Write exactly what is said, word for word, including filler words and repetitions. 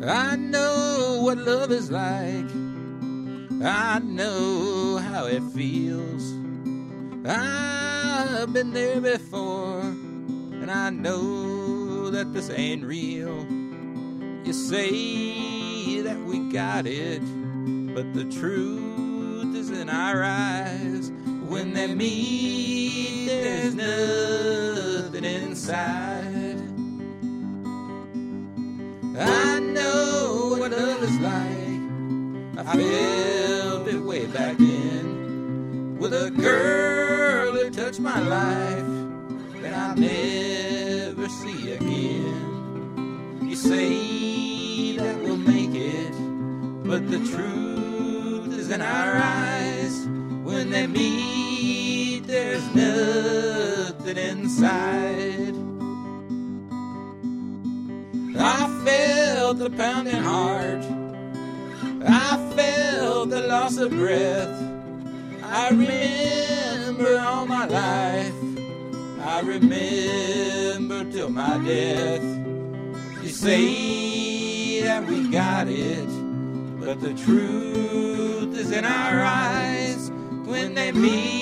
I know what love is like. I know how it feels. I've been there before, and I know that this ain't real. You say that we got it, but the truth is in our eyes. When they meet, there's nothing inside. I know what love is like. I felt it way back then, with a girl who touched my life that I'll never see again. You say that we'll make it, but the truth is in our eyes. When they meet, there's nothing inside. I felt the pounding heart. I felt the loss of breath. I remember all my life. I remember till my death. You say that we got it, but the truth is in our eyes. When they meet,